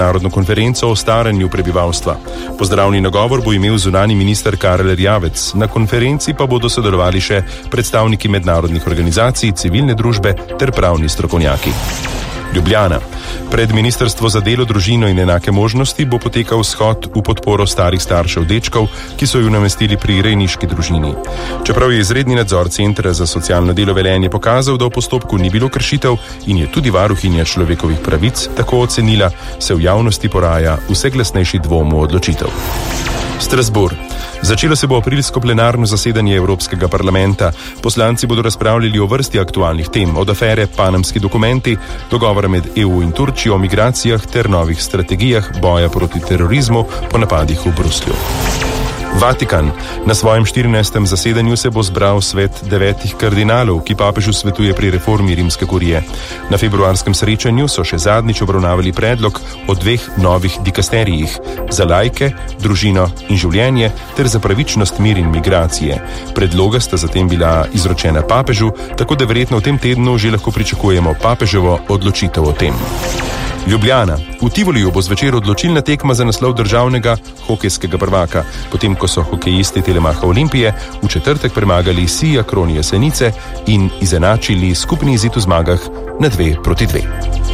narodno konferenco o staranju prebivalstva. Pozdravni nagovor bo imel zunanji minister Karel Erjavec. Na konferenci pa bodo sodelovali še predstavniki mednarodnih organizacij, civilne družbe ter pravni strokovnjaki. Ljubljana. Pred Ministrstvo za delo, družino in enake možnosti bo potekal shod v podporo starih staršev dečkov, ki so ju namestili pri rejniški družini. Čeprav je izredni nadzor Centra za socialno delo Velenje pokazal, da v postopku ni bilo kršitev in je tudi varuhinja človekovih pravic tako ocenila, se v javnosti poraja vse glasnejši dvom v odločitev. Strasbourg. Začelo se bo aprilsko plenarno zasedanje Evropskega parlamenta. Poslanci bodo razpravljali o vrsti aktualnih tem, od afere Panamski dokumenti, dogovora med EU in Turčijo o migracijah ter novih strategijah boja proti terorizmu po napadih v Bruslju. Vatikan. Na svojem 14. zasedanju se bo zbral svet 9 kardinalov, ki papežu svetuje pri reformi rimske kurije. Na februarskem srečanju so še zadnjič obravnavali predlog o 2 novih dikasterijih za laike, družino in življenje ter za pravičnost, mir in migracije. Predloga sta zatem bila izročena papežu, tako da verjetno v tem tednu že lahko pričakujemo papeževo odločitev o tem. Ljubljana. V Tivoliju bo zvečer odločilna tekma za naslov državnega hokejskega prvaka, potem ko so hokejisti Telemacha Olimpije v četrtek premagali Sija Kronije Senice in izenačili skupni izid v zmagah na 2-2.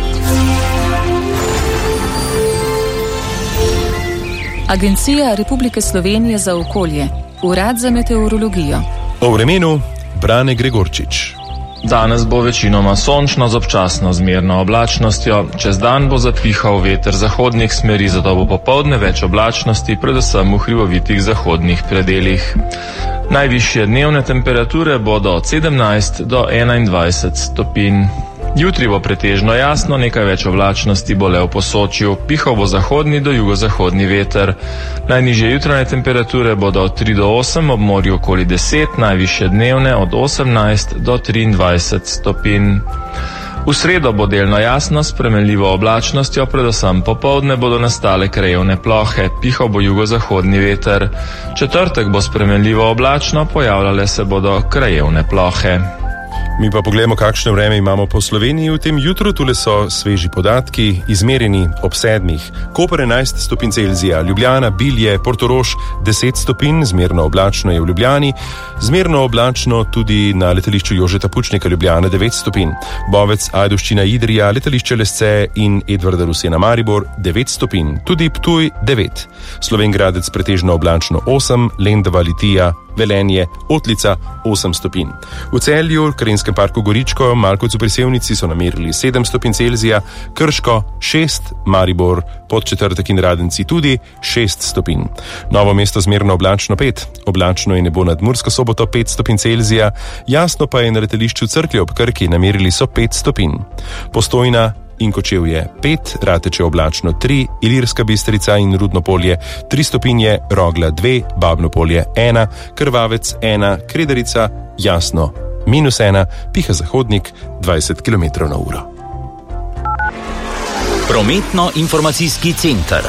Agencija Republike Slovenije za okolje, Urad za meteorologijo. O vremenu Brane Gregorčič. Danes bo večinoma sončno z občasno zmerno oblačnostjo. Čez dan bo zapihal veter zahodnih smeri, zato bo popoldne več oblačnosti, predvsem v hribovitih zahodnih predelih. Najvišje dnevne temperature bodo od 17 do 21 stopinj. Jutri bo pretežno jasno, nekaj več oblačnosti bo le v Posočju, pihal bo zahodni do jugozahodni veter. Najnižje jutranje temperature bodo od 3 do 8, ob morju okoli 10, najvišje dnevne od 18 do 23 stopinj. V sredo bo delno jasno, s spremenljivo oblačnostjo, predvsem popoldne bodo nastale krajevne plohe, pihal bo jugozahodni veter. Četrtek bo spremenljivo oblačno, pojavljale se bodo krajevne plohe. Mi pa pogledamo, kakšno vreme imamo po Sloveniji v tem jutru. Tule so sveži podatki, izmerjeni ob 7. Koper 11 stopinj Celzija, Ljubljana, Bilje, Portorož 10 stopinj, zmerno oblačno je v Ljubljani, zmerno oblačno tudi na letališču Jožeta Pučnika Ljubljana 9 stopinj, Bovec, Ajdovščina, Idrija, letališče Lesce in Edvarda Rusena Maribor 9 stopinj, tudi Ptuj 9, Slovenj Gradec pretežno oblačno 8, Lendava, Litija, Velenje, Otlica 8 stopinj. V Celju, Krajenskem parku Goričko, Malkovcu pri Sevnici so namerili 7 stopinj Celzija, Krško 6, Maribor, Podčetrtek in Radenci tudi 6 stopinj. Novo mesto zmerno oblačno 5, oblačno je nebo nad Mursko Soboto 5 stopinj Celzija, jasno pa je na letališču Cerklje ob Krki, namerili so 5 stopinj. Postojna in Kočevje 5, Rateče oblačno 3, Ilirska Bistrica in Rudno Polje 3 stopinje, Rogla 2, Babno Polje 1, Krvavec 1, Kredarica jasno -1, piha zahodnik 20 km/h. Prometno-informacijski center.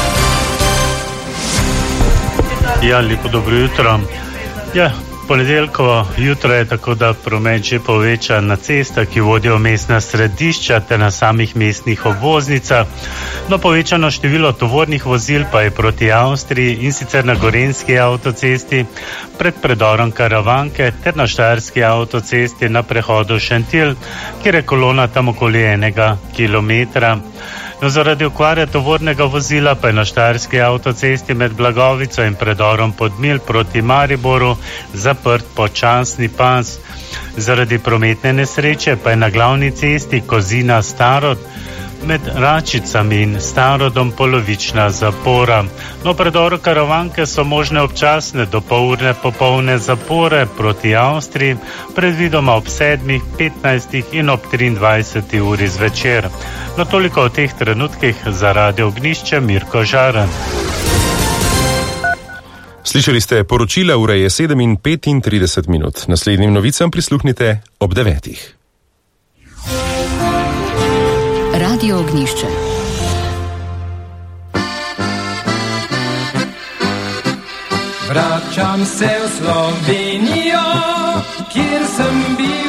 Ja, lepo dobro jutro. Ja, ponedeljkovo jutro je, tako da promet že povečan na cestah, ki vodijo v mestna središča ter na samih mestnih obvoznicah. No, povečano število tovornih vozil pa je proti Avstriji, in sicer na Gorenjski avtocesti pred predorom Karavanke ter na Štajerski avtocesti na prehodu Šentilj, kjer je kolona tam okoli 1 kilometra. No, zaradi okvare tovornega vozila pa je na Štajerski avtocesti med Blagovico in predorom Podmilj proti Mariboru zaprt počasni pas. Zaradi prometne nesreče pa je na glavni cesti Kozina-Starod med Račicami in Starodom polovična zapora. No, predoru Karavanke so možne občasne dopoldne popolne zapore proti Avstriji, predvidoma ob 7, 15 in ob 23 uri zvečer. No, toliko o teh trenutkih za Radio Ognjišče, Mirko Žaran. Slišali ste poročila, ura je 7:35. Naslednjim novicam prisluhnite ob 9. Radio Ognjišče. Vračam se v Slovenijo, kjer sem bil